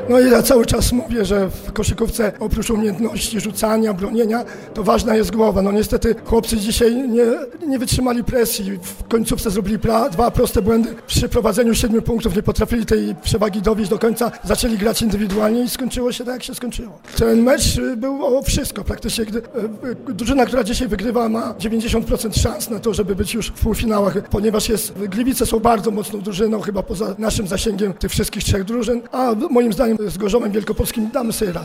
No i ja cały czas mówię, że w koszykówce oprócz umiejętności rzucania, bronienia, to ważna jest głowa. No niestety chłopcy dzisiaj nie wytrzymali presji. W końcówce zrobili dwa proste błędy. Przy prowadzeniu 7 punktów nie potrafili tej przewagi dowieść do końca. Zaczęli grać indywidualnie i skończyło się tak, jak się skończyło. Ten mecz był o wszystko. Praktycznie drużyna, która dzisiaj wygrywa, ma 90% szans na to, żeby być już w półfinałach, ponieważ Gliwice są bardzo mocną drużyną, chyba poza naszym zasięgiem tych wszystkich 3 drużyn, a moim zdaniem z Gorzowem Wielkopolskim damy sobie radę.